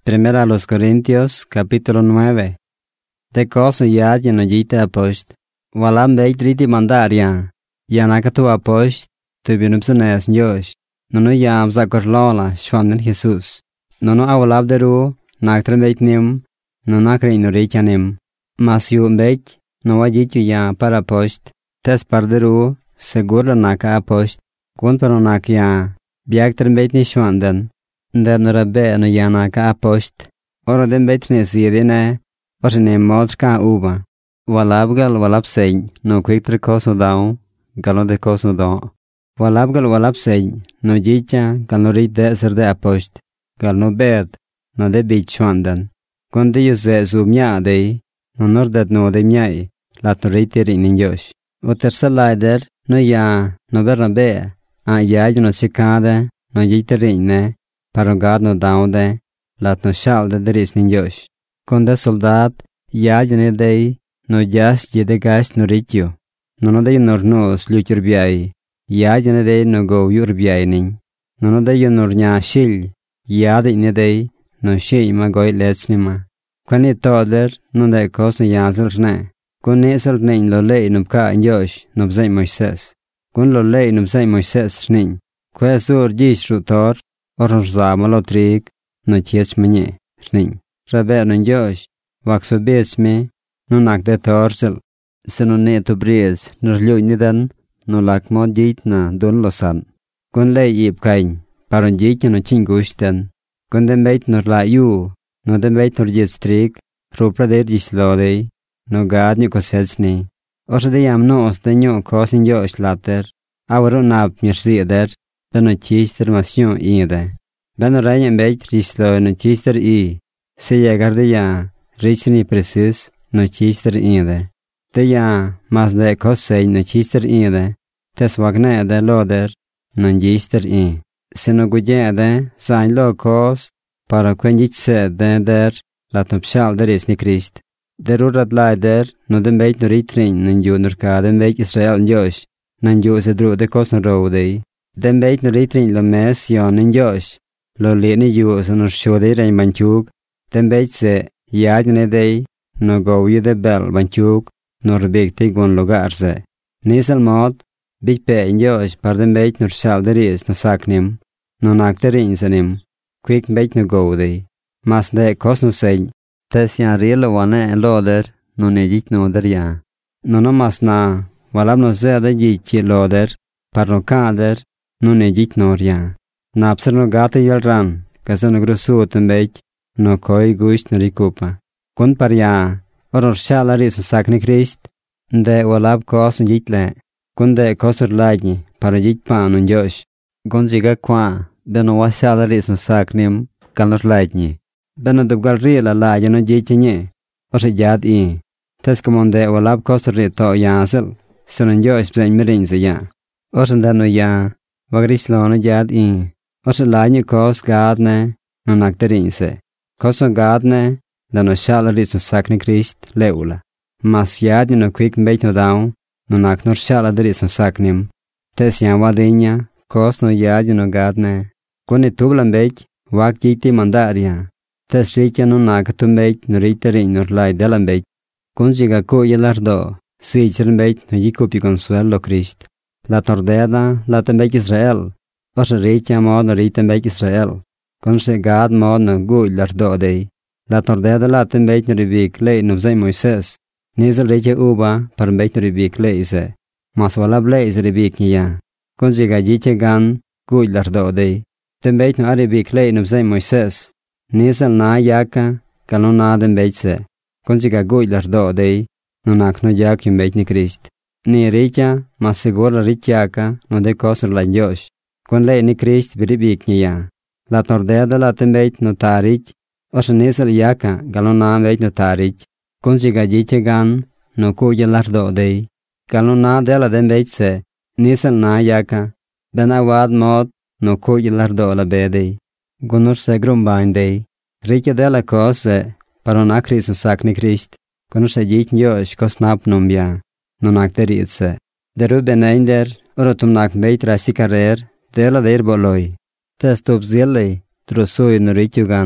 Primera a los Corintios, capítulo 9. De cosa ya no jite apost. Walam de triti mandaria. Ya nakatu apost. Tu binupsunes nyosh. Nono yam zakorlola shwanden Jesus. Nono awalab deru. Naktre beitnim. Nonakre inorichanim. Masyu beit. No wajitu ya para post. Tes parderu. Segura naka apost. Kun peronak ya. Biaktre beitni shwanden. Der norabe no yana ka apost. Ora den beitne siedine. Osine modka uba. Walabgal walapsein. No kwiktre koso dao. Galo de koso dao. Walabgal walapsein. No jicha. Galo rite ser de apost. Gal no bed. No de bit shwandan. Konde yuse sumya de. No nordet no de myai. Lat no rite rin josh. O tersa leider. No ya. No berna be. A ya no sikade. No jite rinne. Parogad no daude, lat no shalde deris ninjosh. Konde soldat, jajne dei, no jas jedegast no ritjo. Nono dei nornos lutur biai, jajne dei no go yur biai nin. Nono dei nornya shil, jadne dei, no shil ma goi letsnima. Kwani toder, no de kos no jazel rne. Kun nesel nin lo lei nubka injosh, nubzai Moises. Kun lo lei nubzai Moises rnin. Kwe sur jish rutor, Orza malotrik, no chiech menye, rning. Rabe no josh, waxo besme, no nak de torsel. Se no ne to bries, no rlyo nidan, no lak mod jit na don losan. Kun lei ip kain, paron jit no chingushten. Kun den beit no la yu, no den beit no jit strik, ropra der jislodei, no gad nyo kosetsni. Orsa de yam no os de nyo kosin josh later, awaro nap mirzieder, no chister masyon ide. Ben rayen beit rislo no chister i. Se llegar de ya, richni precis no chister ide. De ya, mas de kosei no chister ide. Tes wagne de loder no chister i. Se no guje de, sain lo kos, para kwenjit se de der, lat no pshal der is ni Christ. Der urad leider, no den beit no ritrin, no ju nurka den beit Israel njosh, no ju se dru de kos no rodei. Den beit no ritrin lo mes yon in josh. Lo lini yu se no shode rein banchuk. Den beit se yadne dei no gouye de bel banchuk. No rebekte gon logar se. Nisal mod, bich pe in josh par den beit no shal deris no saknim. No nakte rin sanim. Quick beit no go dei. Mas de kos no sein. Tes yan riel wane en loder no ne jit no der ya. No mas na, walab no se de jit loder. Par no kader. No ne jit noria. Napser no gata yelran, kasa no grosu tembeit, no koi guist no rikupa. Kun paria, oror shalari so sakni Christ, de walab kos no jitle, kun de kosur lagni, para jit pa no josh. Gon jiga kwa, beno wa shalari so saknim, kalor lagni. Beno dubgal riela lagni no jitnye, ose jad i. Teskamon de walab kosur rito yasel, sonon josh bzain mirin se ya. Osen dano ya, Wagrislona jad in. Osa laño kos gadne, no nakterin Koso gadne, da no shalari so sakni Christ, leula. Mas jadni no quick beit no daun, no nak nor shaladri so saknim. Tes yan wadinya, kos no jadni no gadne. Kone tublan beit, wak jiti mandaria. Tes richa no nakatum beit, no ritari nor lai delan beit. Kunjiga ko yelardo, sichern beit no jikupi consuelo Christ. La tordeda, la tembek Israel. Osa richa mod no ritembek Israel. Konse gad mod no gui lardo dei. La tordeda la tembek no ribik lei no zay Moises. Nizel richa uba par mbek no ribik lei se. Mas walab lei se ribik niya. Konse gajiche gan gui lardo dei. Tembek no aribik lei no zay Moises. Nizel na yaka kalon na dembek se. Konse ga gui lardo dei. No nak no yak yumbek ni Christ. Ni richa, mas segura richiaka, no de kosur la josh. Kon lei ni Christ biribik niya. La tordeda la tembeit no tarich, osa nisal yaka, galona beit no tarich. Kon siga jiche gan, no kuya lardo dei. Galona dela den beit se, nisal na yaka, ben awad mod, no kuya lardo la bedei. Gonor se grumbain dei. Richa dela kose, paron akris no sakni Christ. Konor se jich josh kos nap numbia. No nakterit se. Deru beneinder, orotum nak beit rasti karer, dela der boloi. Testup zillei, trusui no ritugan,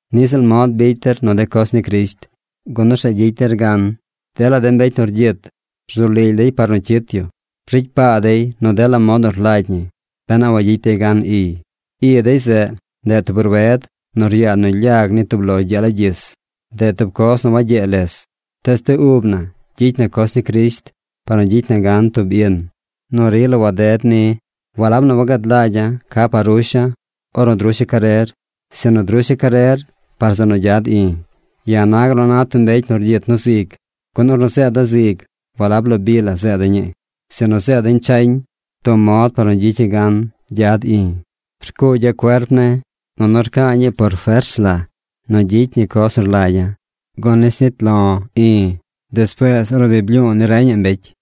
Nis el mod beter no de cos ni Crist. Gono sa jeiter gan. Dela den beit nor jet. Zulil dei par no chetio. Rik pa dei no dela mod nor laitni. Bena wa jeite gan i. I dei se, de te burwed, nor ja no ljag ni tublo jala jes. De te kos no wa jeles. Teste ubna, jeit na kos ni Crist, par no jeit na gan tub ien. Nor ilo wa det ni, walab no wagad laja, ka parusha, oro drusha karer, se no drusha karer, par sa no jad i. Ja naglo natun beit nor jet no sig. Kun or no seda sig, walab lo bila seda nye. Se no seda in chain, to mod par no jeit gan jad i. Rko ja cuerpne, no norka nye por fersla, no jeit ni kosor laja. Gones nit lo i. Después oro biblion ni reñen bech.